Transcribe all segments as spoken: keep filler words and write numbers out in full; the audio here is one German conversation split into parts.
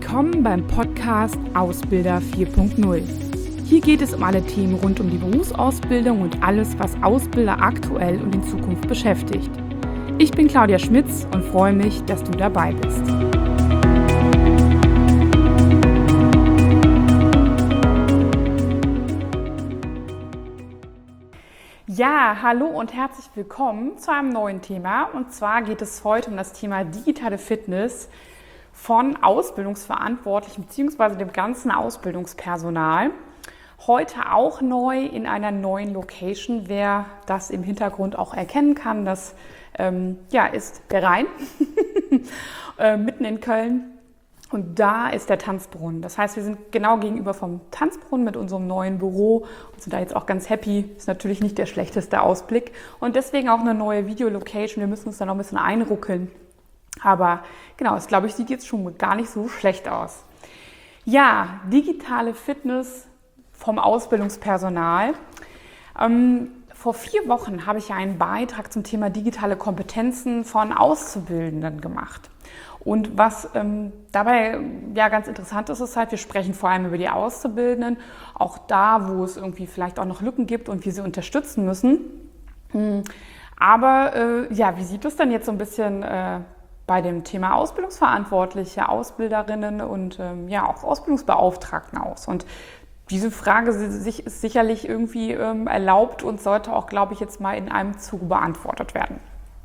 Willkommen beim Podcast Ausbilder vier Punkt null. Hier geht es um alle Themen rund um die Berufsausbildung und alles, was Ausbilder aktuell und in Zukunft beschäftigt. Ich bin Claudia Schmitz und freue mich, dass du dabei bist. Ja, hallo und herzlich willkommen zu einem neuen Thema. Und zwar geht es heute um das Thema digitale Fitness von Ausbildungsverantwortlichen bzw. dem ganzen Ausbildungspersonal. Heute auch neu in einer neuen Location. Wer das im Hintergrund auch erkennen kann, das ähm, ja, ist der Rhein, äh, mitten in Köln. Und da ist der Tanzbrunnen. Das heißt, wir sind genau gegenüber vom Tanzbrunnen mit unserem neuen Büro und sind da jetzt auch ganz happy. Ist natürlich nicht der schlechteste Ausblick. Und deswegen auch eine neue Videolocation. Wir müssen uns da noch ein bisschen einruckeln. Aber genau, es glaube ich, sieht jetzt schon gar nicht so schlecht aus. Ja, digitale Fitness vom Ausbildungspersonal. Ähm, vor vier Wochen habe ich ja einen Beitrag zum Thema digitale Kompetenzen von Auszubildenden gemacht. Und was ähm, dabei ja ganz interessant ist, ist halt, wir sprechen vor allem über die Auszubildenden, auch da, wo es irgendwie vielleicht auch noch Lücken gibt und wir sie unterstützen müssen. Aber äh, ja, wie sieht es denn jetzt so ein bisschen äh, bei dem Thema Ausbildungsverantwortliche, Ausbilderinnen und ähm, ja auch Ausbildungsbeauftragten aus? Und diese Frage sich, ist sicherlich irgendwie ähm, erlaubt und sollte auch, glaube ich, jetzt mal in einem Zuge beantwortet werden.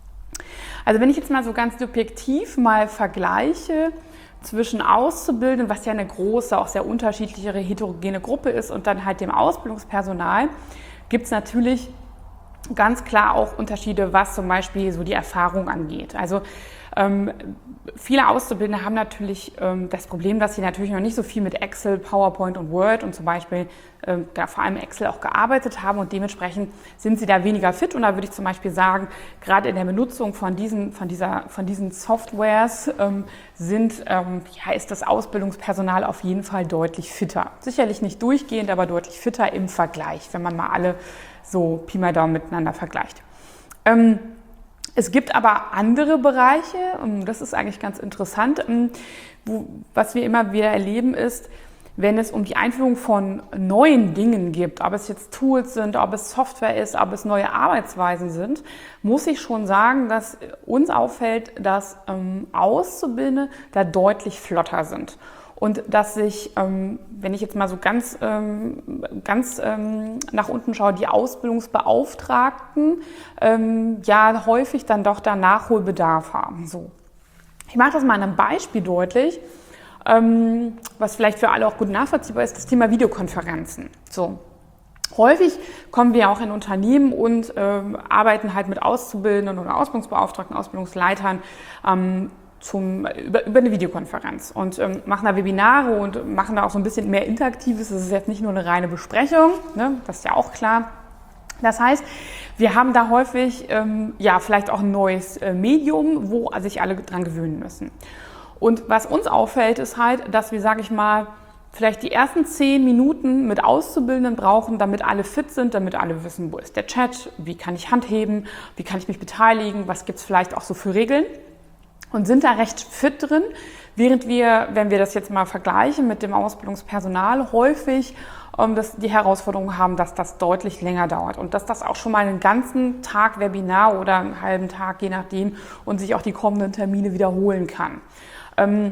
Also wenn ich jetzt mal so ganz subjektiv mal vergleiche zwischen Auszubildenden, was ja eine große, auch sehr unterschiedliche, heterogene Gruppe ist, und dann halt dem Ausbildungspersonal, gibt es natürlich ganz klar auch Unterschiede, was zum Beispiel so die Erfahrung angeht. Also ähm, viele Auszubildende haben natürlich ähm, das Problem, dass sie natürlich noch nicht so viel mit Excel, PowerPoint und Word und zum Beispiel ähm, da vor allem Excel auch gearbeitet haben, und dementsprechend sind sie da weniger fit. Und da würde ich zum Beispiel sagen, gerade in der Benutzung von diesen, von dieser, von diesen Softwares ähm, sind, ähm, ja, ist das Ausbildungspersonal auf jeden Fall deutlich fitter. Sicherlich nicht durchgehend, aber deutlich fitter im Vergleich, wenn man mal alle so Pi mal Daumen miteinander vergleicht. Ähm, Es gibt aber andere Bereiche, und das ist eigentlich ganz interessant, wo, was wir immer wieder erleben ist, wenn es um die Einführung von neuen Dingen geht, ob es jetzt Tools sind, ob es Software ist, ob es neue Arbeitsweisen sind, muss ich schon sagen, dass uns auffällt, dass ähm, Auszubildende da deutlich flotter sind. Und dass sich, ähm, wenn ich jetzt mal so ganz, ähm, ganz ähm, nach unten schaue, die Ausbildungsbeauftragten ähm, ja häufig dann doch da Nachholbedarf haben. So. Ich mache das mal an einem Beispiel deutlich, ähm, was vielleicht für alle auch gut nachvollziehbar ist, das Thema Videokonferenzen. So. Häufig kommen wir auch in Unternehmen und ähm, arbeiten halt mit Auszubildenden oder Ausbildungsbeauftragten, Ausbildungsleitern, ähm, Zum, über, über eine Videokonferenz und ähm, machen da Webinare und machen da auch so ein bisschen mehr Interaktives. Das ist jetzt nicht nur eine reine Besprechung, ne? Das ist ja auch klar. Das heißt, wir haben da häufig ähm, ja vielleicht auch ein neues äh, Medium, wo sich alle dran gewöhnen müssen. Und was uns auffällt, ist halt, dass wir, sage ich mal, vielleicht die ersten zehn Minuten mit Auszubildenden brauchen, damit alle fit sind, damit alle wissen, wo ist der Chat, wie kann ich handheben, wie kann ich mich beteiligen, was gibt es vielleicht auch so für Regeln. Und sind da recht fit drin, während wir, wenn wir das jetzt mal vergleichen mit dem Ausbildungspersonal, häufig ähm, das, die Herausforderung haben, dass das deutlich länger dauert und dass das auch schon mal einen ganzen Tag Webinar oder einen halben Tag, je nachdem, und sich auch die kommenden Termine wiederholen kann. Ähm,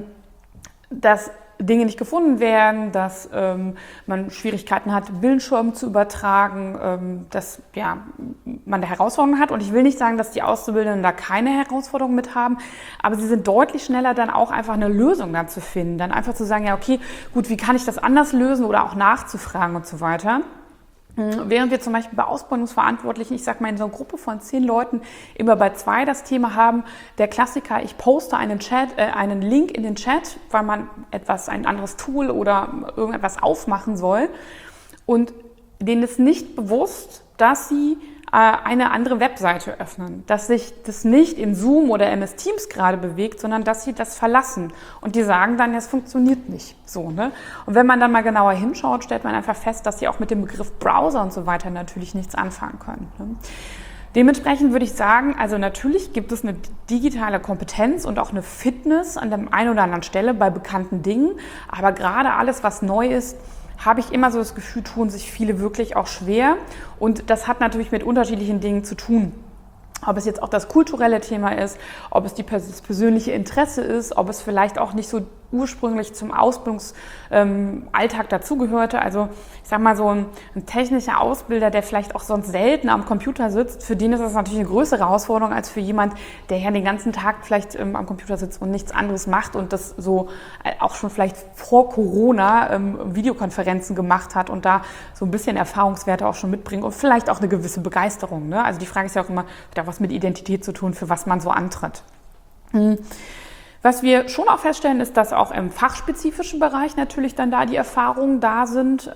das Dinge nicht gefunden werden, dass ähm, man Schwierigkeiten hat, Bildschirm zu übertragen, ähm, dass ja, man da Herausforderungen hat. Und ich will nicht sagen, dass die Auszubildenden da keine Herausforderungen mit haben, aber sie sind deutlich schneller, dann auch einfach eine Lösung dann zu finden. Dann einfach zu sagen, ja okay, gut, wie kann ich das anders lösen oder auch nachzufragen und so weiter. Während wir zum Beispiel bei Ausbildungsverantwortlichen, ich sag mal in so einer Gruppe von zehn Leuten, immer bei zwei das Thema haben, der Klassiker, ich poste einen Chat, äh, einen Link in den Chat, weil man etwas, ein anderes Tool oder irgendetwas aufmachen soll, und denen ist nicht bewusst, dass sie eine andere Webseite öffnen, dass sich das nicht in Zoom oder M S Teams gerade bewegt, sondern dass sie das verlassen. Und die sagen dann, es funktioniert nicht so, ne? Und wenn man dann mal genauer hinschaut, stellt man einfach fest, dass sie auch mit dem Begriff Browser und so weiter natürlich nichts anfangen können, ne? Dementsprechend würde ich sagen, also natürlich gibt es eine digitale Kompetenz und auch eine Fitness an der einen oder anderen Stelle bei bekannten Dingen, aber gerade alles, was neu ist, habe ich immer so das Gefühl, tun sich viele wirklich auch schwer und das hat natürlich mit unterschiedlichen Dingen zu tun. Ob es jetzt auch das kulturelle Thema ist, ob es die, das persönliche Interesse ist, ob es vielleicht auch nicht so ursprünglich zum Ausbildungsalltag ähm, dazugehörte. Also ich sage mal, so ein, ein technischer Ausbilder, der vielleicht auch sonst selten am Computer sitzt, für den ist das natürlich eine größere Herausforderung als für jemand, der ja den ganzen Tag vielleicht ähm, am Computer sitzt und nichts anderes macht und das so äh, auch schon vielleicht vor Corona ähm, Videokonferenzen gemacht hat und da so ein bisschen Erfahrungswerte auch schon mitbringt und vielleicht auch eine gewisse Begeisterung. Ne? Also die Frage ist ja auch immer, hat auch was mit Identität zu tun, für was man so antritt. Hm. Was wir schon auch feststellen, ist, dass auch im fachspezifischen Bereich natürlich dann da die Erfahrungen da sind.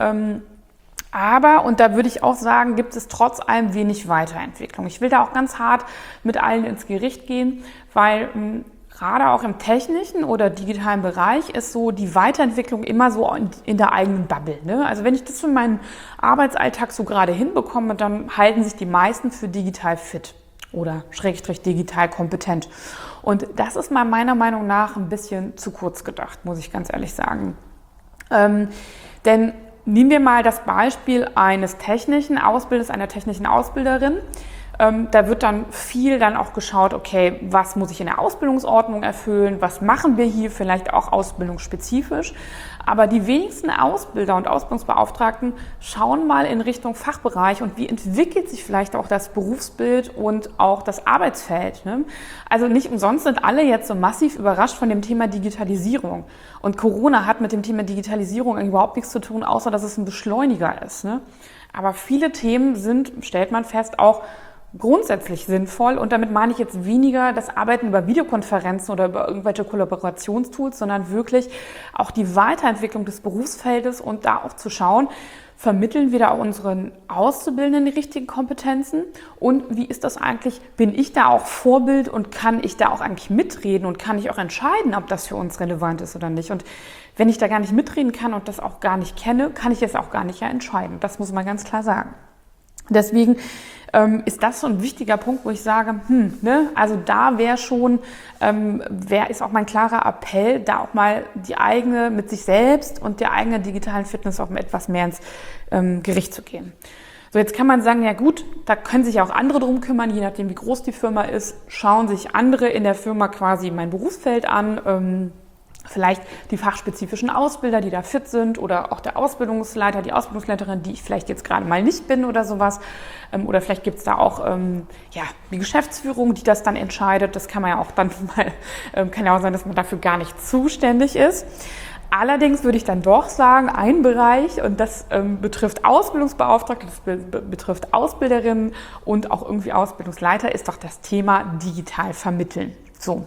Aber, und da würde ich auch sagen, gibt es trotz allem wenig Weiterentwicklung. Ich will da auch ganz hart mit allen ins Gericht gehen, weil gerade auch im technischen oder digitalen Bereich ist so die Weiterentwicklung immer so in der eigenen Bubble. Ne? Also wenn ich das für meinen Arbeitsalltag so gerade hinbekomme, dann halten sich die meisten für digital fit oder schrägstrich digital kompetent. Und das ist mal meiner Meinung nach ein bisschen zu kurz gedacht, muss ich ganz ehrlich sagen. Ähm, denn nehmen wir mal das Beispiel eines technischen Ausbilders, einer technischen Ausbilderin. Ähm, da wird dann viel dann auch geschaut, okay, was muss ich in der Ausbildungsordnung erfüllen, was machen wir hier, vielleicht auch ausbildungsspezifisch. Aber die wenigsten Ausbilder und Ausbildungsbeauftragten schauen mal in Richtung Fachbereich und wie entwickelt sich vielleicht auch das Berufsbild und auch das Arbeitsfeld. Ne? Also nicht umsonst sind alle jetzt so massiv überrascht von dem Thema Digitalisierung. Und Corona hat mit dem Thema Digitalisierung überhaupt nichts zu tun, außer dass es ein Beschleuniger ist. Ne? Aber viele Themen sind, stellt man fest, auch grundsätzlich sinnvoll und damit meine ich jetzt weniger das Arbeiten über Videokonferenzen oder über irgendwelche Kollaborationstools, sondern wirklich auch die Weiterentwicklung des Berufsfeldes und da auch zu schauen, vermitteln wir da auch unseren Auszubildenden die richtigen Kompetenzen und wie ist das eigentlich, bin ich da auch Vorbild und kann ich da auch eigentlich mitreden und kann ich auch entscheiden, ob das für uns relevant ist oder nicht und wenn ich da gar nicht mitreden kann und das auch gar nicht kenne, kann ich es auch gar nicht ja entscheiden. Das muss man ganz klar sagen. Deswegen ähm, ist das so ein wichtiger Punkt, wo ich sage, hm, ne, also da wäre schon, ähm, wär, ist auch mein klarer Appell, da auch mal die eigene, mit sich selbst und der eigenen digitalen Fitness auch etwas mehr ins ähm, Gericht zu gehen. So, jetzt kann man sagen, ja gut, da können sich auch andere drum kümmern, je nachdem wie groß die Firma ist, schauen sich andere in der Firma quasi mein Berufsfeld an, ähm, vielleicht die fachspezifischen Ausbilder, die da fit sind oder auch der Ausbildungsleiter, die Ausbildungsleiterin, die ich vielleicht jetzt gerade mal nicht bin oder sowas. Oder vielleicht gibt es da auch ähm, ja, die Geschäftsführung, die das dann entscheidet. Das kann man ja auch dann mal, ähm, kann ja auch sein, dass man dafür gar nicht zuständig ist. Allerdings würde ich dann doch sagen, ein Bereich, und das ähm, betrifft Ausbildungsbeauftragte, das be- betrifft Ausbilderinnen und auch irgendwie Ausbildungsleiter, ist doch das Thema digital vermitteln. So.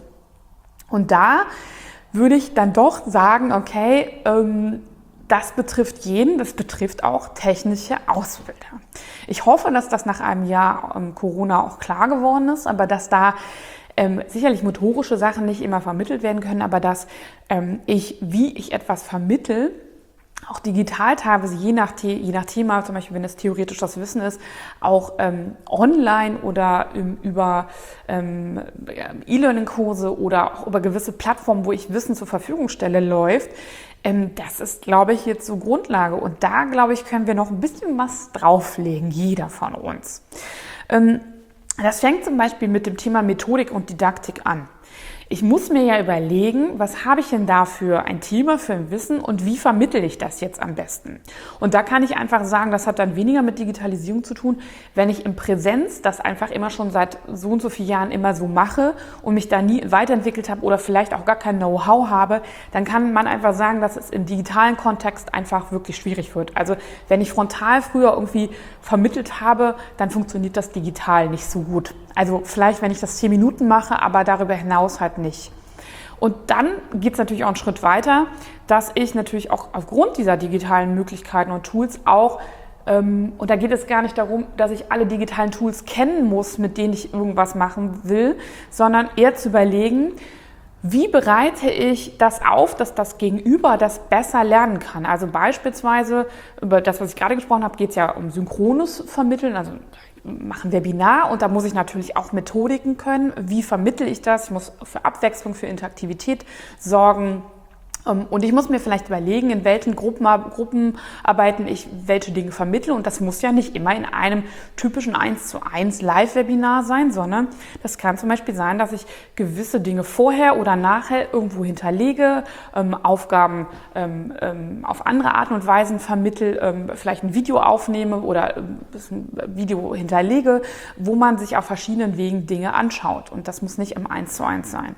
Und da würde ich dann doch sagen, okay, ähm, das betrifft jeden, das betrifft auch technische Ausbilder. Ich hoffe, dass das nach einem Jahr ähm, Corona auch klar geworden ist, aber dass da ähm, sicherlich motorische Sachen nicht immer vermittelt werden können, aber dass ähm, ich, wie ich etwas vermittle, auch digital teilweise, je nach, je nach Thema, zum Beispiel wenn es theoretisch das Wissen ist, auch ähm, online oder ähm, über ähm, E-Learning-Kurse oder auch über gewisse Plattformen, wo ich Wissen zur Verfügung stelle, läuft. Ähm, das ist, glaube ich, jetzt so Grundlage. Und da, glaube ich, können wir noch ein bisschen was drauflegen, jeder von uns. Ähm, das fängt zum Beispiel mit dem Thema Methodik und Didaktik an. Ich muss mir ja überlegen, was habe ich denn da für ein Thema, für ein Wissen und wie vermittle ich das jetzt am besten? Und da kann ich einfach sagen, das hat dann weniger mit Digitalisierung zu tun, wenn ich in Präsenz das einfach immer schon seit so und so vielen Jahren immer so mache und mich da nie weiterentwickelt habe oder vielleicht auch gar kein Know-how habe, dann kann man einfach sagen, dass es im digitalen Kontext einfach wirklich schwierig wird. Also wenn ich frontal früher irgendwie vermittelt habe, dann funktioniert das digital nicht so gut. Also vielleicht, wenn ich das zehn Minuten mache, aber darüber hinaus halt nicht. Und dann geht es natürlich auch einen Schritt weiter, dass ich natürlich auch aufgrund dieser digitalen Möglichkeiten und Tools auch, ähm, und da geht es gar nicht darum, dass ich alle digitalen Tools kennen muss, mit denen ich irgendwas machen will, sondern eher zu überlegen, wie bereite ich das auf, dass das Gegenüber das besser lernen kann? Also beispielsweise, über das, was ich gerade gesprochen habe, geht es ja um synchrones Vermitteln, also mache ein Webinar und da muss ich natürlich auch Methodiken können. Wie vermittle ich das? Ich muss für Abwechslung, für Interaktivität sorgen. Und ich muss mir vielleicht überlegen, in welchen Gruppen, Gruppenarbeiten ich welche Dinge vermittle. Und das muss ja nicht immer in einem typischen eins zu eins Live-Webinar sein, sondern das kann zum Beispiel sein, dass ich gewisse Dinge vorher oder nachher irgendwo hinterlege, ähm, Aufgaben ähm, ähm, auf andere Arten und Weisen vermittle, ähm, vielleicht ein Video aufnehme oder ähm, ein Video hinterlege, wo man sich auf verschiedenen Wegen Dinge anschaut. Und das muss nicht im eins zu eins sein.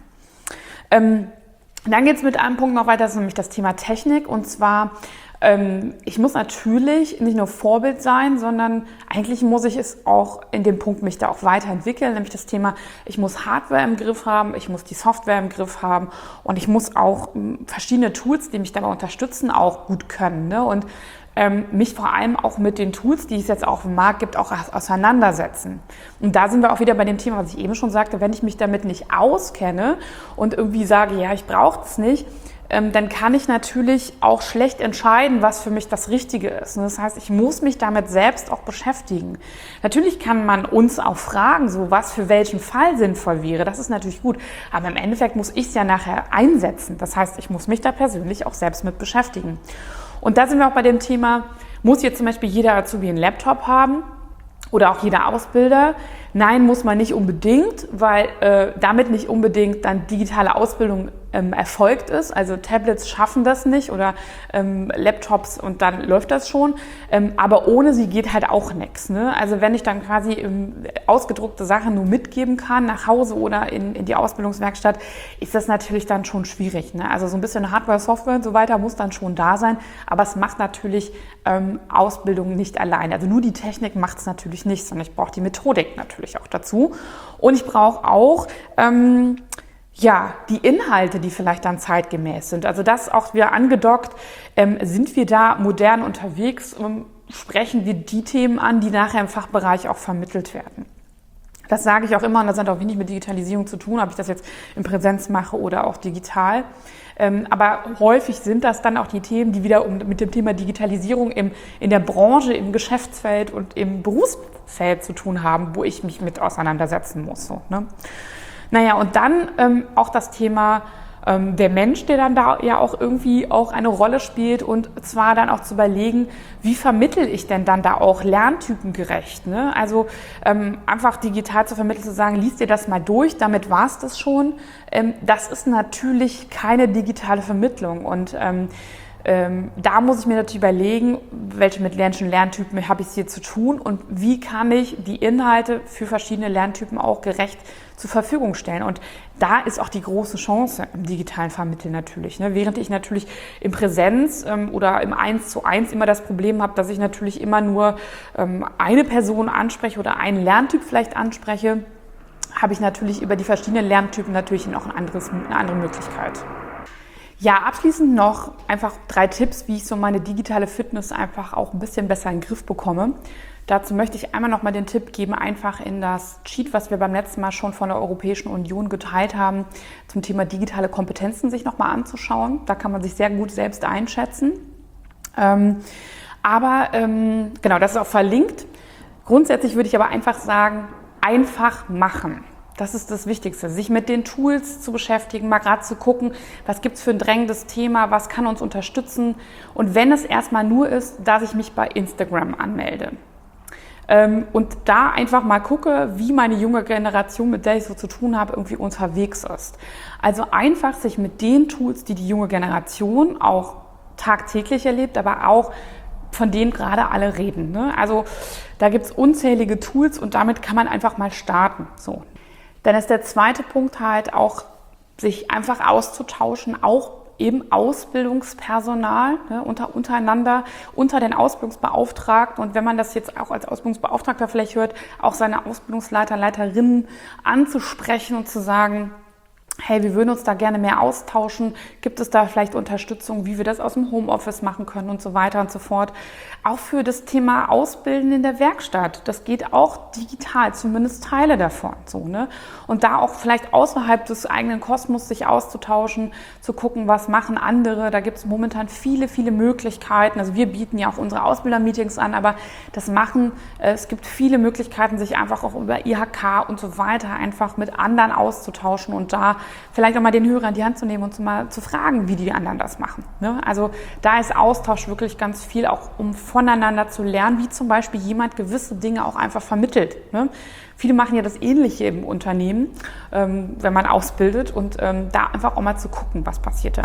Ähm, Dann geht es mit einem Punkt noch weiter, das ist nämlich das Thema Technik. Und zwar, ähm, ich muss natürlich nicht nur Vorbild sein, sondern eigentlich muss ich es auch in dem Punkt mich da auch weiterentwickeln, nämlich das Thema, ich muss Hardware im Griff haben, ich muss die Software im Griff haben und ich muss auch ähm, verschiedene Tools, die mich dabei unterstützen, auch gut können. Ne? Und ähm, mich vor allem auch mit den Tools, die es jetzt auch auf dem Markt gibt, auch auseinandersetzen. Und da sind wir auch wieder bei dem Thema, was ich eben schon sagte, wenn ich mich damit nicht auskenne und irgendwie sage, ja, ich brauche das nicht, ähm, dann kann ich natürlich auch schlecht entscheiden, was für mich das Richtige ist. Und das heißt, ich muss mich damit selbst auch beschäftigen. Natürlich kann man uns auch fragen, so was für welchen Fall sinnvoll wäre. Das ist natürlich gut. Aber im Endeffekt muss ich es ja nachher einsetzen. Das heißt, ich muss mich da persönlich auch selbst mit beschäftigen. Und da sind wir auch bei dem Thema, muss jetzt zum Beispiel jeder Azubi einen Laptop haben oder auch jeder Ausbilder? Nein, muss man nicht unbedingt, weil äh, damit nicht unbedingt dann digitale Ausbildung ähm, erfolgt ist. Also Tablets schaffen das nicht oder ähm, Laptops und dann läuft das schon. Ähm, aber ohne sie geht halt auch nichts. Ne? Also wenn ich dann quasi ähm, ausgedruckte Sachen nur mitgeben kann nach Hause oder in, in die Ausbildungswerkstatt, ist das natürlich dann schon schwierig. Ne? Also so ein bisschen Hardware, Software und so weiter muss dann schon da sein. Aber es macht natürlich ähm, Ausbildung nicht allein. Also nur die Technik macht es natürlich nicht, sondern ich brauche die Methodik natürlich auch dazu. Und ich brauche auch ähm, ja, die Inhalte, die vielleicht dann zeitgemäß sind. Also das auch wieder angedockt, ähm, sind wir da modern unterwegs, ähm, sprechen wir die Themen an, die nachher im Fachbereich auch vermittelt werden. Das sage ich auch immer und das hat auch wenig mit Digitalisierung zu tun, ob ich das jetzt in Präsenz mache oder auch digital. Ähm, aber häufig sind das dann auch die Themen, die wieder um, mit dem Thema Digitalisierung im, in der Branche, im Geschäftsfeld und im Berufsfeld zu tun haben, wo ich mich mit auseinandersetzen muss. So, ne? Naja, und dann ähm, auch das Thema ähm, der Mensch, der dann da ja auch irgendwie auch eine Rolle spielt und zwar dann auch zu überlegen, wie vermittle ich denn dann da auch lerntypengerecht, ne? Also ähm, einfach digital zu vermitteln, zu sagen, liest dir das mal durch, damit war es das schon. Ähm, das ist natürlich keine digitale Vermittlung und ähm, Ähm, da muss ich mir natürlich überlegen, welche mit lernischen Lerntypen habe ich hier zu tun und wie kann ich die Inhalte für verschiedene Lerntypen auch gerecht zur Verfügung stellen. Und da ist auch die große Chance im digitalen Vermitteln natürlich. Ne? Während ich natürlich in Präsenz ähm, oder im eins zu eins immer das Problem habe, dass ich natürlich immer nur ähm, eine Person anspreche oder einen Lerntyp vielleicht anspreche, habe ich natürlich über die verschiedenen Lerntypen natürlich noch ein anderes, eine andere Möglichkeit. Ja, abschließend noch einfach drei Tipps, wie ich so meine digitale Fitness einfach auch ein bisschen besser in den Griff bekomme. Dazu möchte ich einmal noch mal den Tipp geben, einfach in das Cheat, was wir beim letzten Mal schon von der Europäischen Union geteilt haben, zum Thema digitale Kompetenzen sich noch mal anzuschauen. Da kann man sich sehr gut selbst einschätzen. Ähm, aber ähm, genau, das ist auch verlinkt. Grundsätzlich würde ich aber einfach sagen, einfach machen. Das ist das Wichtigste, sich mit den Tools zu beschäftigen, mal gerade zu gucken, was gibt es für ein drängendes Thema, was kann uns unterstützen. Und wenn es erstmal nur ist, dass ich mich bei Instagram anmelde. Ähm, und da einfach mal gucke, wie meine junge Generation, mit der ich so zu tun habe, irgendwie unterwegs ist. Also einfach sich mit den Tools, die die junge Generation auch tagtäglich erlebt, aber auch von denen gerade alle reden. Ne? Also da gibt es unzählige Tools und damit kann man einfach mal starten. So. Dann ist der zweite Punkt halt auch, sich einfach auszutauschen, auch im Ausbildungspersonal, ne, unter, untereinander, unter den Ausbildungsbeauftragten. Und wenn man das jetzt auch als Ausbildungsbeauftragter vielleicht hört, auch seine Ausbildungsleiter, Leiterinnen anzusprechen und zu sagen, hey, wir würden uns da gerne mehr austauschen, gibt es da vielleicht Unterstützung, wie wir das aus dem Homeoffice machen können und so weiter und so fort. Auch für das Thema Ausbilden in der Werkstatt, das geht auch digital, zumindest Teile davon. So, ne? Und da auch vielleicht außerhalb des eigenen Kosmos sich auszutauschen, zu gucken, was machen andere. Da gibt es momentan viele, viele Möglichkeiten. Also wir bieten ja auch unsere Ausbilder-Meetings an, aber das machen, äh, es gibt viele Möglichkeiten, sich einfach auch über I H K und so weiter einfach mit anderen auszutauschen und da vielleicht auch mal den Hörer in die Hand zu nehmen und zu mal zu fragen, wie die anderen das machen. Ne? Also da ist Austausch wirklich ganz viel, auch um voneinander zu lernen, wie zum Beispiel jemand gewisse Dinge auch einfach vermittelt. Ne? Viele machen ja das Ähnliche im Unternehmen, ähm, wenn man ausbildet und ähm, da einfach auch mal zu gucken, was passiert da.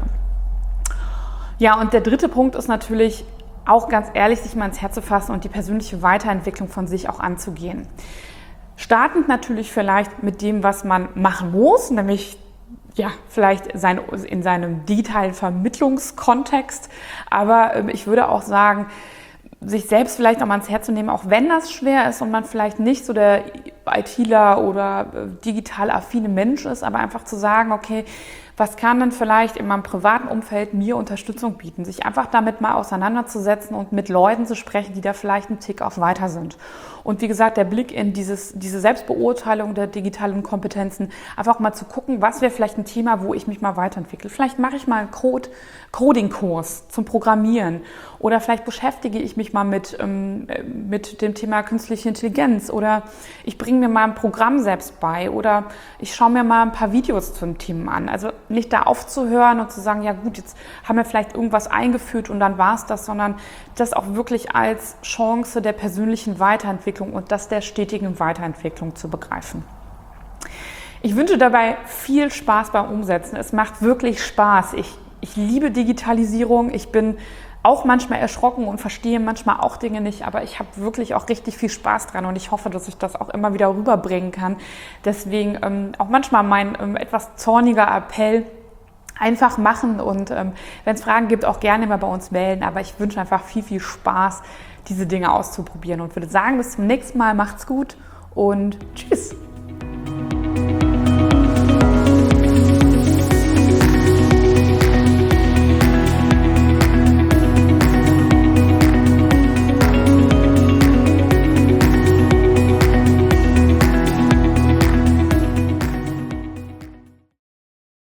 Ja, und der dritte Punkt ist natürlich auch ganz ehrlich, sich mal ins Herz zu fassen und die persönliche Weiterentwicklung von sich auch anzugehen. Startend natürlich vielleicht mit dem, was man machen muss, nämlich ja, vielleicht sein, in seinem digitalen Vermittlungskontext. Aber äh, ich würde auch sagen, sich selbst vielleicht noch mal ans Herz zu nehmen, auch wenn das schwer ist und man vielleicht nicht so der ITler oder äh, digital affine Mensch ist, aber einfach zu sagen, okay, was kann denn vielleicht in meinem privaten Umfeld mir Unterstützung bieten? Sich einfach damit mal auseinanderzusetzen und mit Leuten zu sprechen, die da vielleicht einen Tick auch weiter sind. Und wie gesagt, der Blick in dieses, diese Selbstbeurteilung der digitalen Kompetenzen, einfach mal zu gucken, was wäre vielleicht ein Thema, wo ich mich mal weiterentwickle. Vielleicht mache ich mal einen Code, Coding-Kurs zum Programmieren oder vielleicht beschäftige ich mich mal mit, ähm, mit dem Thema künstliche Intelligenz oder ich bringe mir mal ein Programm selbst bei oder ich schaue mir mal ein paar Videos zu den Themen an. Also nicht da aufzuhören und zu sagen, ja gut, jetzt haben wir vielleicht irgendwas eingeführt und dann war es das, sondern das auch wirklich als Chance der persönlichen Weiterentwicklung und das der stetigen Weiterentwicklung zu begreifen. Ich wünsche dabei viel Spaß beim Umsetzen. Es macht wirklich Spaß. Ich, ich liebe Digitalisierung. Ich bin auch manchmal erschrocken und verstehe manchmal auch Dinge nicht, aber ich habe wirklich auch richtig viel Spaß dran und ich hoffe, dass ich das auch immer wieder rüberbringen kann. Deswegen ähm, auch manchmal mein ähm, etwas zorniger Appell, einfach machen und ähm, wenn es Fragen gibt, auch gerne mal bei uns melden, aber ich wünsche einfach viel, viel Spaß, diese Dinge auszuprobieren und würde sagen, bis zum nächsten Mal, macht's gut und tschüss!